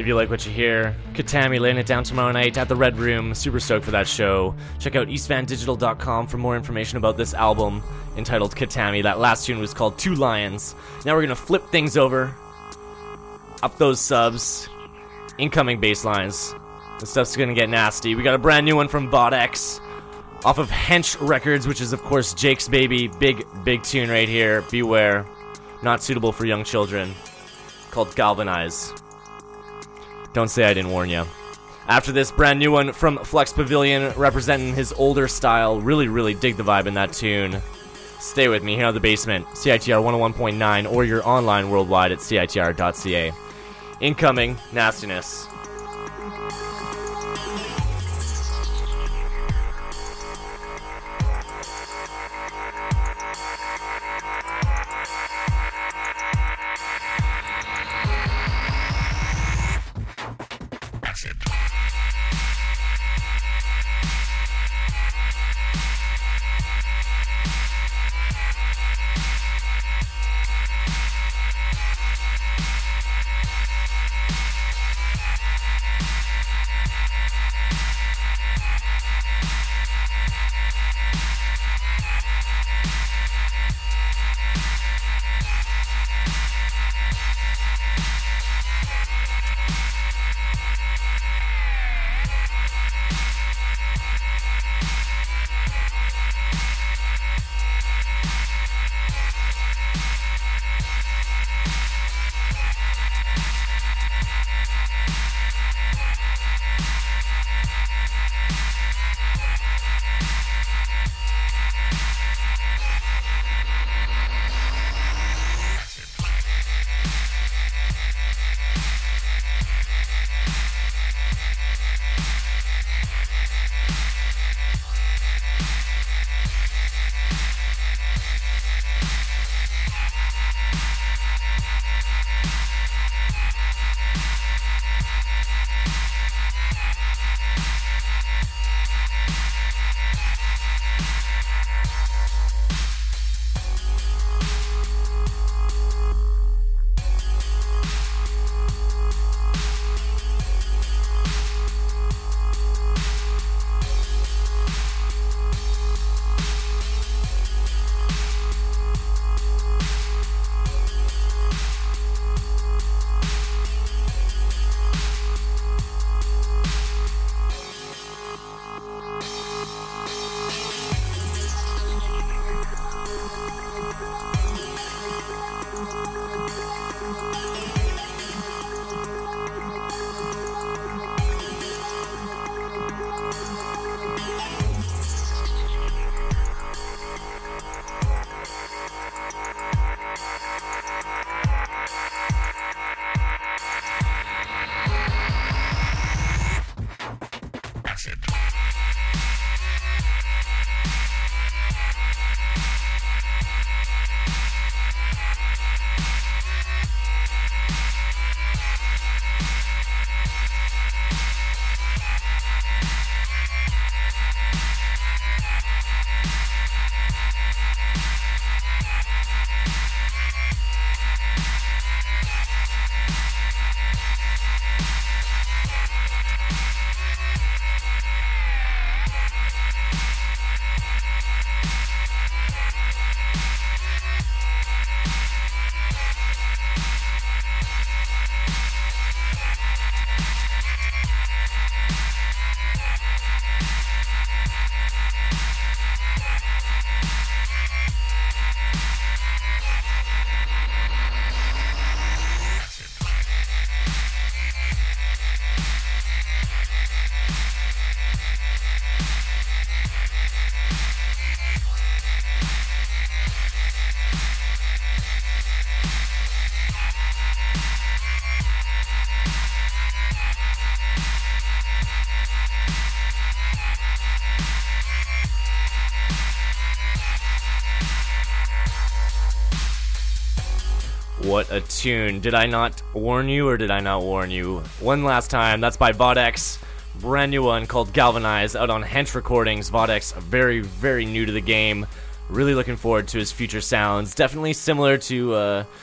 you like what you hear. Katami laying it down tomorrow night at the Red Room. Super stoked for that show. Check out eastvandigital.com for more information about this album entitled Katami. That last tune was called Two Lions. Now we're going to flip things over. Up those subs. Incoming bass lines. The stuff's going to get nasty. We got a brand new one from Vodex off of Hench Records, which is, of course, Jake's baby. Big tune right here. Beware. Not suitable for young children. Called Galvanize. Don't say I didn't warn you. After this, brand new one from Flex Pavilion, representing his older style. Really dig the vibe in that tune. Stay with me here on The Basement, CITR 101.9, or you're online worldwide at CITR.ca. Incoming nastiness. What a tune. Did I not warn you, or did I not warn you? One last time. That's by Vodex. Brand new one called Galvanize, out on Hench Recordings. Vodex, very, very new to the game. Really looking forward to his future sounds. Definitely similar to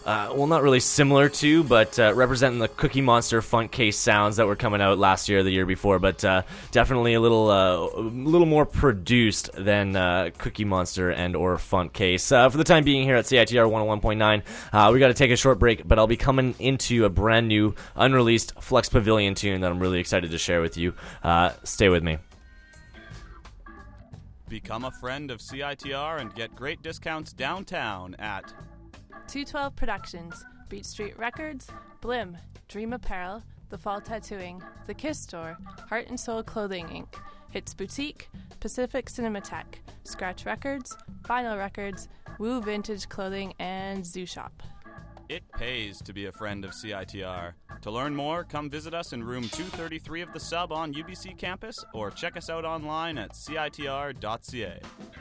well, not really similar to, but representing the Cookie Monster Funk Case sounds that were coming out last year or the year before, but definitely a little more produced than Cookie Monster and or Funk Case. For the time being here at CITR 101.9, we got to take a short break, but I'll be coming into a brand new, unreleased Flux Pavilion tune that I'm really excited to share with you. Stay with me. Become a friend of CITR and get great discounts downtown at 212 Productions, Beach Street Records, Blim, Dream Apparel, The Fall Tattooing, The Kiss Store, Heart and Soul Clothing Inc., Hits Boutique, Pacific Cinematheque, Scratch Records, Vinyl Records, Woo Vintage Clothing, and Zoo Shop. It pays to be a friend of CITR. To learn more, come visit us in room 233 of the Sub on UBC campus or check us out online at citr.ca.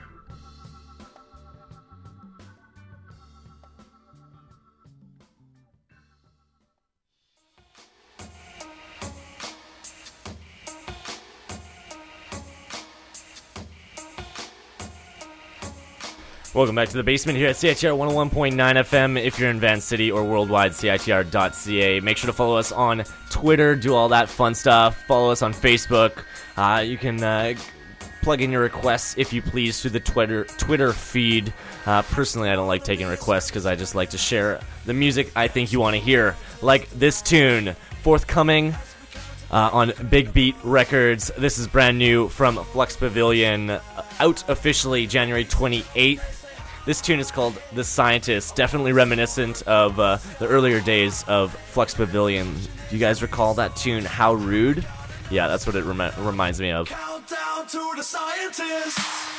Welcome back to the basement here at CITR 101.9 FM. If you're in Van City or worldwide, CITR.ca. Make sure to follow us on Twitter, do all that fun stuff. Follow us on Facebook. You can plug in your requests, if you please, through the Twitter feed. Personally, I don't like taking requests because I just like to share the music I think you want to hear. Like this tune, forthcoming on Big Beat Records. This is brand new from Flux Pavilion, out officially January 28th. This tune is called The Scientist, definitely reminiscent of the earlier days of Flux Pavilion. Do you guys recall that tune, How Rude? Yeah, that's what it reminds me of. Countdown to the scientist.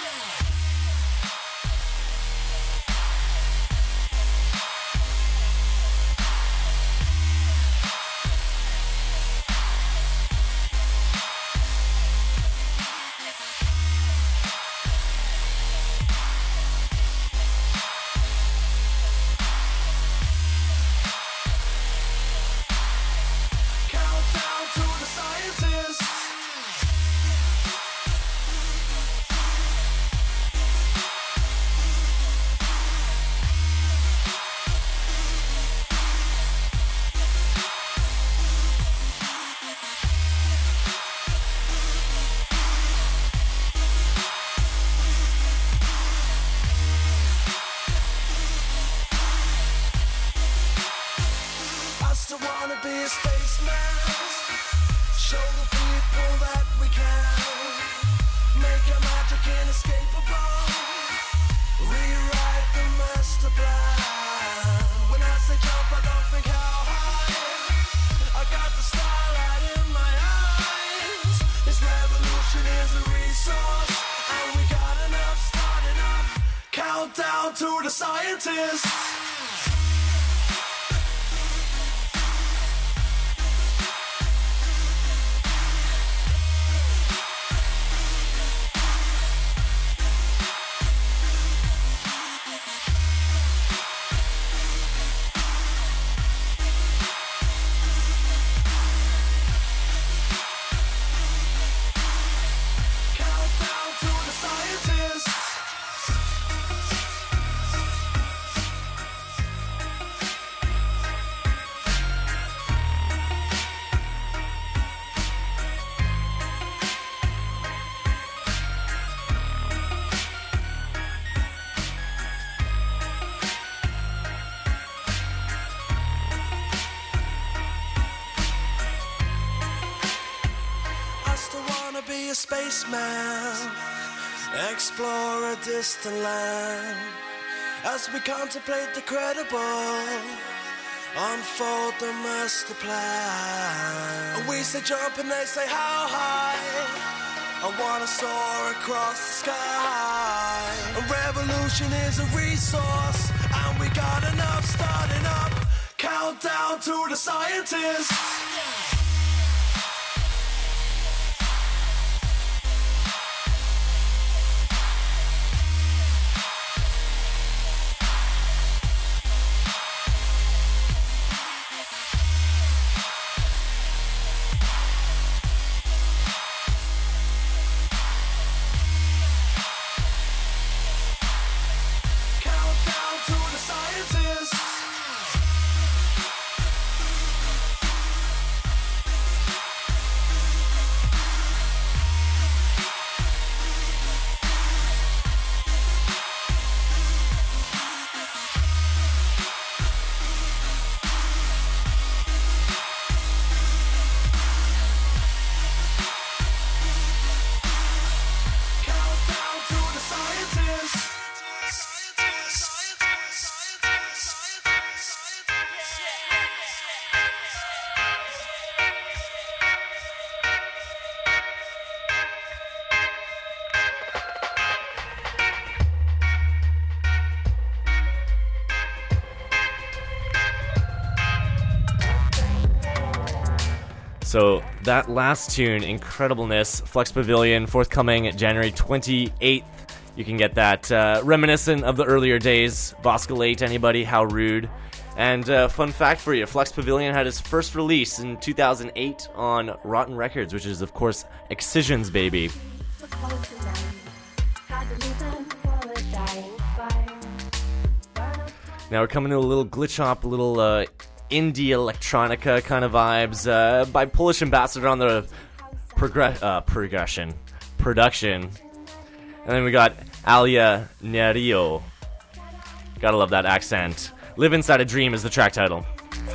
Countdown to the scientist. Be a spaceman, explore a distant land, as we contemplate the credible, unfold the master plan. And we say jump and they say how high, I wanna soar across the sky. A revolution is a resource, and we got enough starting up. Countdown to the scientists. Countdown to the scientists. So that last tune, Incredibleness, Flex Pavilion, forthcoming January 28th. You can get that reminiscent of the earlier days. Boscalate, anybody? How rude. And fun fact for you, Flex Pavilion had his first release in 2008 on Rotten Records, which is, of course, Excision's baby. Now we're coming to a little glitch hop, a little indie electronica kind of vibes by Polish Ambassador on the production. And then we got Alia Nerio. Gotta love that accent. Live Inside a Dream is the track title.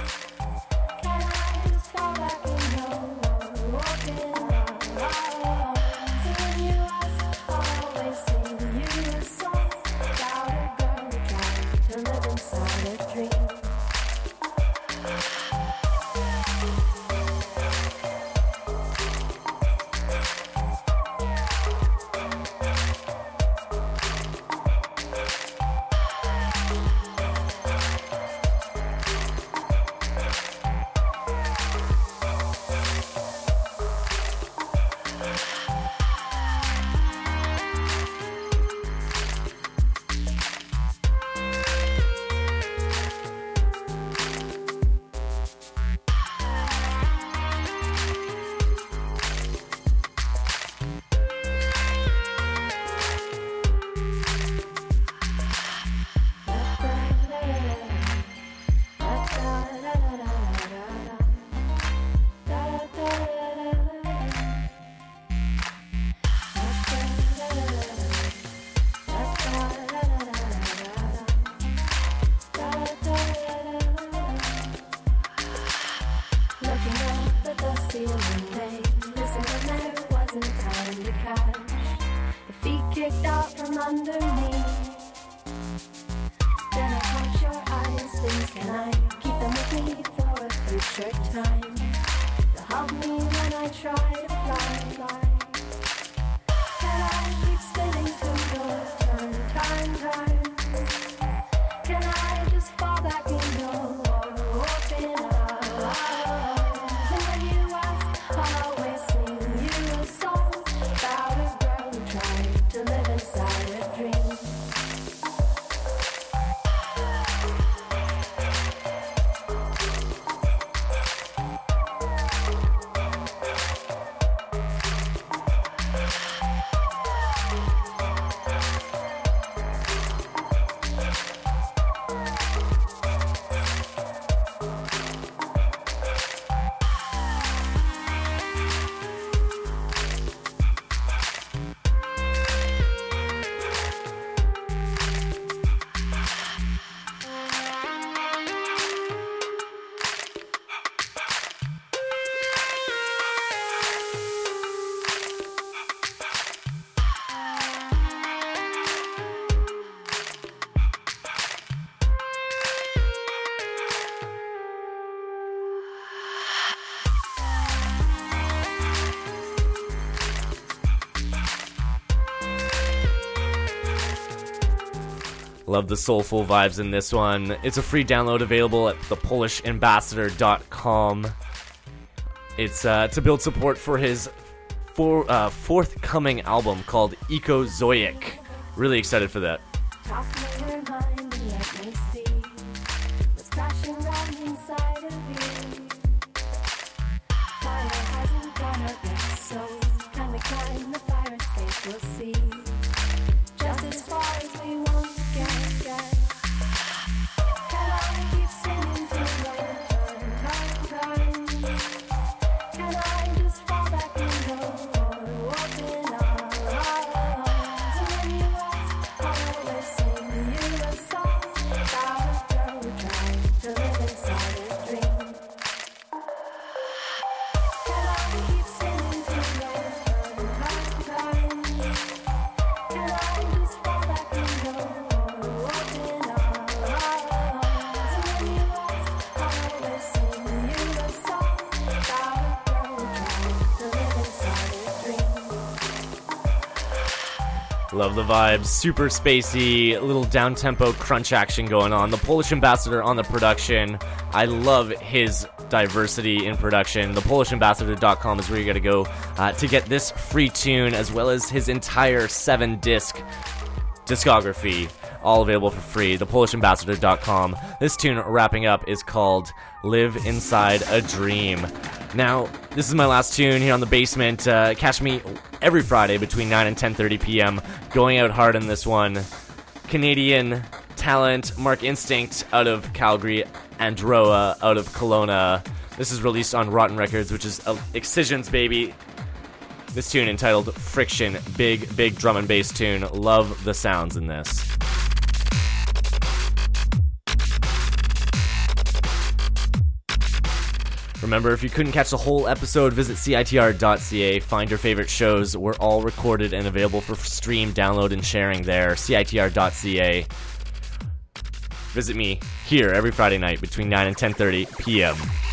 Love the soulful vibes in this one. It's a free download available at thepolishambassador.com. It's to build support for his forthcoming album called Ecozoic. Really excited for that. Love the vibes. Super spacey, little down-tempo crunch action going on. The Polish Ambassador on the production. I love his diversity in production. ThePolishAmbassador.com is where you got to go to get this free tune, as well as his entire 7-disc discography, all available for free. ThePolishAmbassador.com. This tune wrapping up is called Live Inside a Dream. Now, this is my last tune here on The Basement. Catch me every Friday between 9 and 10:30 p.m. going out hard on this one. Canadian talent Mark Instinct out of Calgary, Androa out of Kelowna. This is released on Rotten Records, which is Excisions, baby. This tune entitled Friction. Big drum and bass tune. Love the sounds in this. Remember, if you couldn't catch the whole episode, visit CITR.ca. Find your favorite shows. We're all recorded and available for stream, download, and sharing there. CITR.ca. Visit me here every Friday night between 9 and 10:30 p.m.